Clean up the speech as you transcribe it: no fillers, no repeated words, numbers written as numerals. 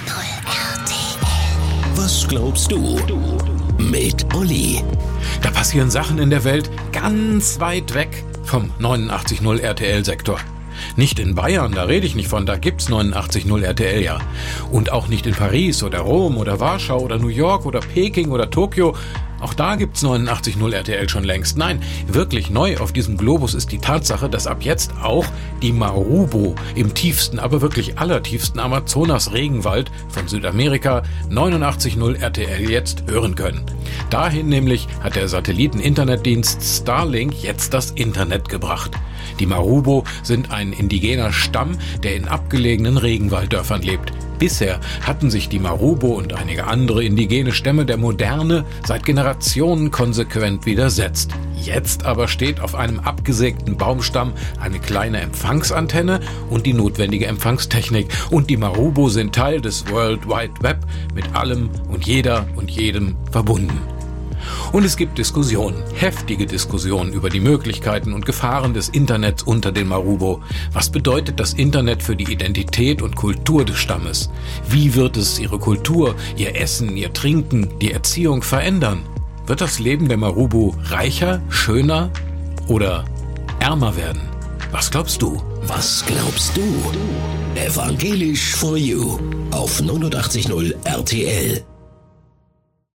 RTL. Was glaubst du? Mit Olli. Da passieren Sachen in der Welt ganz weit weg vom 89.0 RTL-Sektor. Nicht in Bayern, da rede ich nicht von, da gibt's 89.0 RTL ja. Und auch nicht in Paris oder Rom oder Warschau oder New York oder Peking oder Tokio. Auch da gibt's 89.0 RTL schon längst. Nein, wirklich neu auf diesem Globus ist die Tatsache, dass ab jetzt auch die Marubo im tiefsten, aber wirklich allertiefsten Amazonas-Regenwald von Südamerika 89.0 RTL jetzt hören können. Dahin nämlich hat der Satelliten-Internetdienst Starlink jetzt das Internet gebracht. Die Marubo sind ein indigener Stamm, der in abgelegenen Regenwalddörfern lebt. Bisher hatten sich die Marubo und einige andere indigene Stämme der Moderne seit Generationen konsequent widersetzt. Jetzt aber steht auf einem abgesägten Baumstamm eine kleine Empfangsantenne und die notwendige Empfangstechnik. Und die Marubo sind Teil des World Wide Web, mit allem und jeder und jedem verbunden. Und es gibt Diskussionen, heftige Diskussionen über die Möglichkeiten und Gefahren des Internets unter den Marubo. Was bedeutet das Internet für die Identität und Kultur des Stammes? Wie wird es ihre Kultur, ihr Essen, ihr Trinken, die Erziehung verändern? Wird das Leben der Marubo reicher, schöner oder ärmer werden? Was glaubst du? Was glaubst du? Evangelisch for You auf 89.0 RTL.